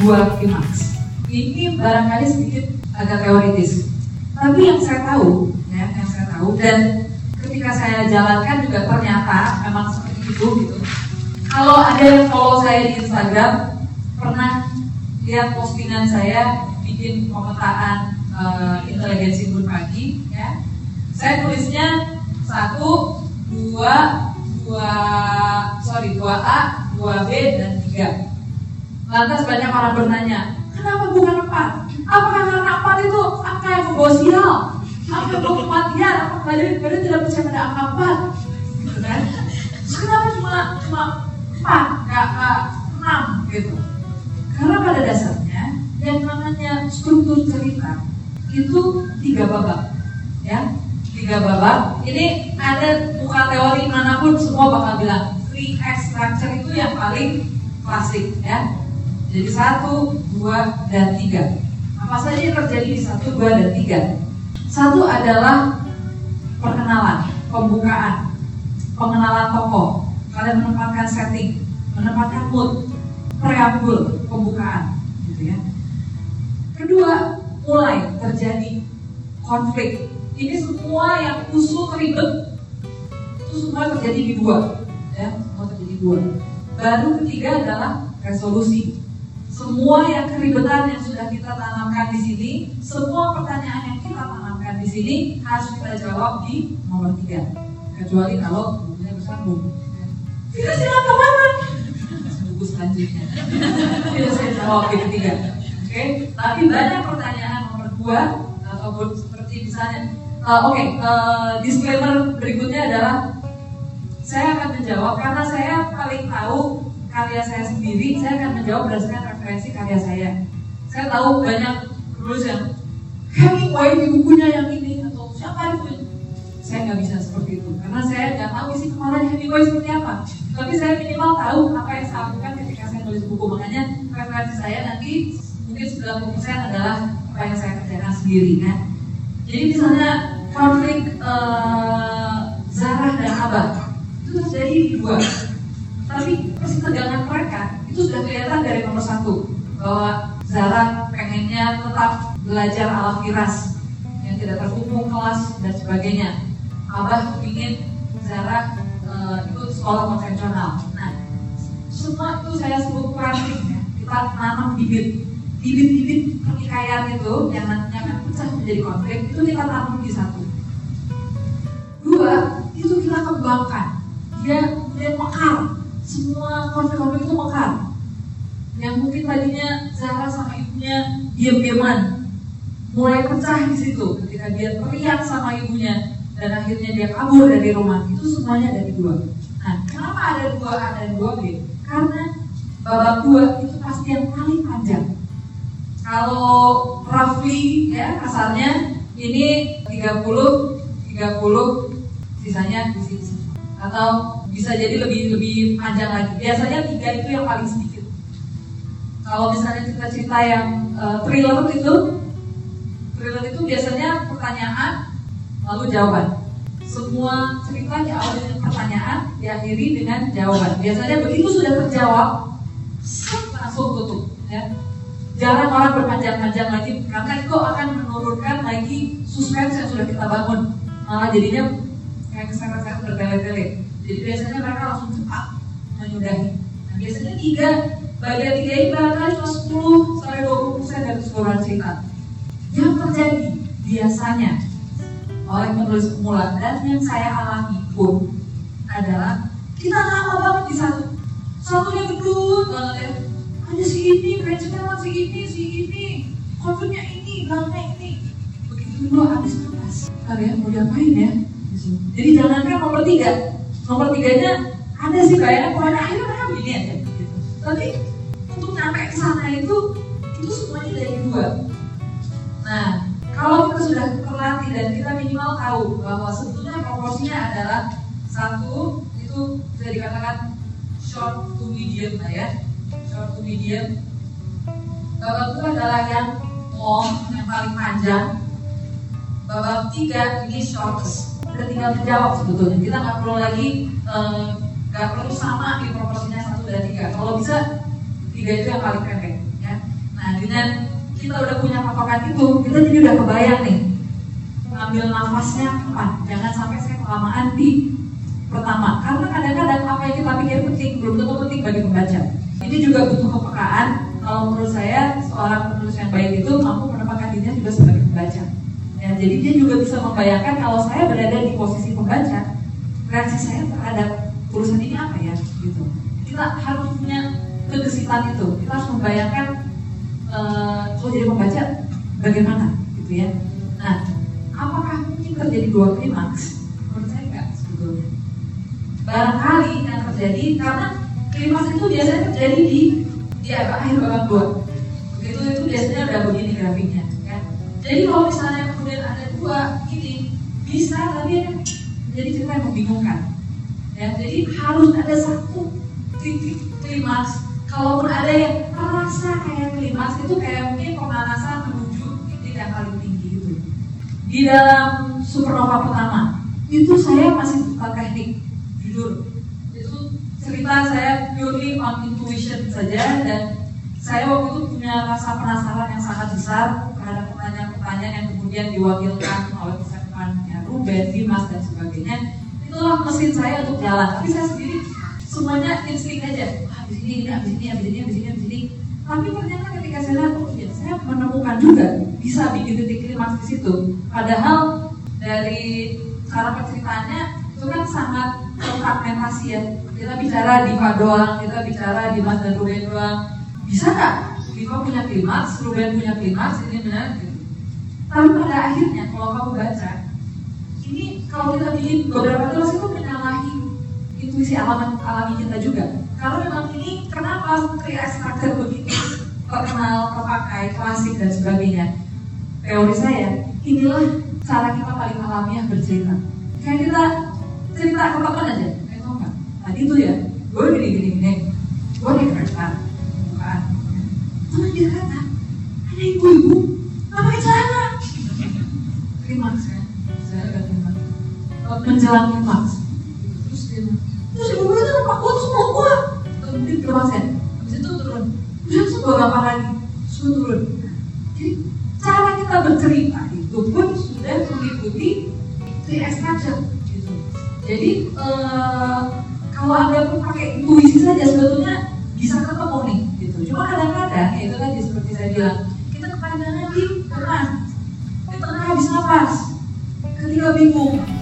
2 klimaks. Ini barangkali sedikit agak teoritis, tapi yang saya tahu dan ketika saya jalankan juga ternyata memang seperti itu gitu. Kalau ada yang follow saya di Instagram, pernah lihat postingan saya bikin pemetaan inteligensi Embun Pagi, ya. Saya tulisnya 2A, 2B dan 3. Lantas banyak orang bertanya, kenapa bukan 4? Apakah karena 4 itu angka yang membawa sial? Angka kematian? Apakah badan tidak percaya pada angka 4? Gitu kan? Kenapa cuma 4, nggak 6 gitu? Karena pada dasarnya yang namanya struktur cerita itu 3 babak, ya. 3 babak. Ini ada buka teori manapun semua bakal bilang 3X structure itu yang paling klasik, ya. Jadi 1, 2, dan 3. Apa saja yang terjadi di 1, 2, dan 3? 1 adalah perkenalan, pembukaan, pengenalan tokoh. Kalian menempatkan setting, menempatkan mood, preambul, pembukaan, gitu ya. Kedua, mulai terjadi konflik. Ini semua yang usul ribet itu semua terjadi di 2, ya, semua terjadi 2. Baru ketiga adalah resolusi. Semua yang keribetan yang sudah kita tanamkan di sini, semua pertanyaan yang kita tanamkan di sini harus kita jawab di nomor 3. Kecuali kalau bukunya bersambung. Tidak silakan kemana? Buku selanjutnya. Tidak saya jawab di ketiga. Oke, tapi banyak pertanyaan nomor 2 ataupun seperti misalnya, disclaimer berikutnya adalah saya akan menjawab karena saya paling tahu karya saya sendiri, saya akan menjawab berdasarkan referensi karya saya. Saya tahu banyak penulis yang Hemingway di bukunya yang ini atau siapa itu. Saya nggak bisa seperti itu karena saya nggak tahu isi kepala Hemingway seperti apa. Tapi saya minimal tahu apa yang saya lakukan ketika saya nulis buku. Makanya referensi saya nanti mungkin 90% adalah apa yang saya kerjakan sendiri, kan. Jadi misalnya konflik Zarah dan Abah itu terjadi di 2. Tapi ketegangan mereka itu sudah kelihatan dari nomor 1 bahwa Zarah pengennya tetap belajar ala firas yang tidak terhubung kelas dan sebagainya. Abah ingin Zarah ikut sekolah konvensional. Nah, semua itu saya sebut konflik, ya. Kita nanam bibit pertikaian itu yang nantinya akan pecah menjadi konflik itu kita tanam di 1. 2 itu kita kembangkan, dia mekar. Semua konflik-konflik itu mekar. Yang mungkin tadinya Zahra sama ibunya diam-diaman, mulai pecah di situ ketika dia teriak sama ibunya dan akhirnya dia kabur dari rumah. Itu semuanya dari 2. Nah, kenapa ada 2A dan 2B? Karena babak 2 itu pasti yang paling panjang. Kalau roughly, ya, kasarnya ini 30, sisanya di sini. Atau bisa jadi lebih panjang lagi. Biasanya 3 itu yang paling sedikit. Kalau misalnya cerita-cerita yang thriller itu biasanya pertanyaan lalu jawaban. Semua cerita diawali dengan pertanyaan, diakhiri dengan jawaban. Biasanya begitu sudah terjawab, langsung tutup, ya. Jarang orang berpanjang-panjang lagi karena itu akan menurunkan lagi suspense yang sudah kita bangun. Malah jadinya kayak keseret-seret bertele-tele. Jadi biasanya mereka langsung cepat menyudahi. Nah, biasanya 3 bagian 3 ini barangkali cuma 10-20% dari keseluruhan cerita. Yang terjadi biasanya oleh penulis pemula dan yang saya alami pun adalah kita lama banget di satunya gedut banget, ya. Ada si ini, benchmark si ini, konfliknya ini, belakangnya ini. Begitu dulu habis tuntas. Kalian mau diapain, ya? Jadi jangankan nomor 3. Nomor 3-nya ada sih kayaknya pokoknya akhirnya mereka begini aja gitu. Tapi untuk sampai ke sana itu semuanya dari 2. Nah, kalau kita sudah terlatih dan kita minimal tahu bahwa sebetulnya proporsinya adalah 1 itu bisa dikatakan short to medium lah, ya. Short to medium. Babak 2 adalah yang long, yang paling panjang. Babak 3 ini shortest. Udah tinggal menjawab sebetulnya. Kita nggak perlu lagi nggak perlu sama di proporsinya 1 dan 3. Kalau bisa 3 itu yang paling pendek, ya. Nah, dengan kita udah punya patokan itu, kita jadi udah kebayang nih ngambil nafasnya kapan. Jangan sampai saya kelamaan di pertama, karena kadang-kadang apa yang kita pikir penting belum tentu penting bagi pembaca. Ini juga butuh kepekaan. Kalau menurut saya, seorang penulis yang baik itu mampu menempatkan dirinya juga sebagai pembaca. Ya, jadi dia juga bisa membayangkan kalau saya berada di posisi pembaca, reaksi saya terhadap tulisan ini apa ya, gitu. Kita harus punya kegesitan itu. Kita harus membayangkan, jadi pembaca bagaimana, gitu ya. Nah, apakah mungkin terjadi dua klimaks? Menurut saya enggak sebetulnya. Barangkali yang terjadi karena klimaks itu biasanya terjadi di akhir babak 2. Itu biasanya udah begini grafiknya, kan? Jadi kalau misalnya kemudian ada dua ini bisa, tapi jadi cerita yang membingungkan. Ya, jadi harus ada satu titik klimaks. Kalaupun ada yang terasa kayak klimaks, itu kayak mungkin pemanasan menuju titik yang paling tinggi itu. Di dalam Supernova pertama, itu saya masih buka teknik, jujur. Itu cerita saya purely on intuition saja, dan saya waktu itu punya rasa penasaran yang sangat besar terhadap pertanyaan-pertanyaan yang kemudian diwakilkan oleh persiapannya Ruben, Dimas, dan sebagainya. Itulah mesin saya untuk jalan. Tapi saya sendiri semuanya insting aja. Abis ini. Tapi ternyata ketika saya lihat, saya menemukan juga bisa bikin titik klimaks di situ. Padahal dari cara penceritaannya itu kan sangat fragmentasi ya. Kita bicara Diva doang, kita bicara Dimas dan Ruben doang. Bisa nggak Diva punya klimaks, Ruben punya klimaks, ini benar gitu. Tapi pada akhirnya kalau kamu baca, ini kalau kita bikin beberapa tulis itu menyalahi intuisi alami kita juga. Kalau memang ini kenapa trias struktur begitu terkenal, terpakai, klasik dan sebagainya. Teori saya, inilah cara kita paling alamiah bercerita. Kayak kita cerita ke teman aja, kayak tau nggak? Tadi tuh ya, gue gini, gue di kereta, bukan? Teman dia kata, ada ibu-ibu, nggak pakai celana. Klimaks kan, saya agak klimaks. Menjelang klimaks, terus ibu-ibu itu nampak gue terus mau gue, kemudian klimaksnya, habis itu turun. Terus gue gampang lagi, terus turun. Jadi cara kita bercerita itu pun sudah mengikuti trias structure gitu. Jadi kalau Anda pun pakai intuisi saja sebetulnya bisa ketemu nih gitu. Cuma kadang-kadang ya itu tadi seperti saya bilang, kita kepanjangan di tengah habis nafas, ketika bingung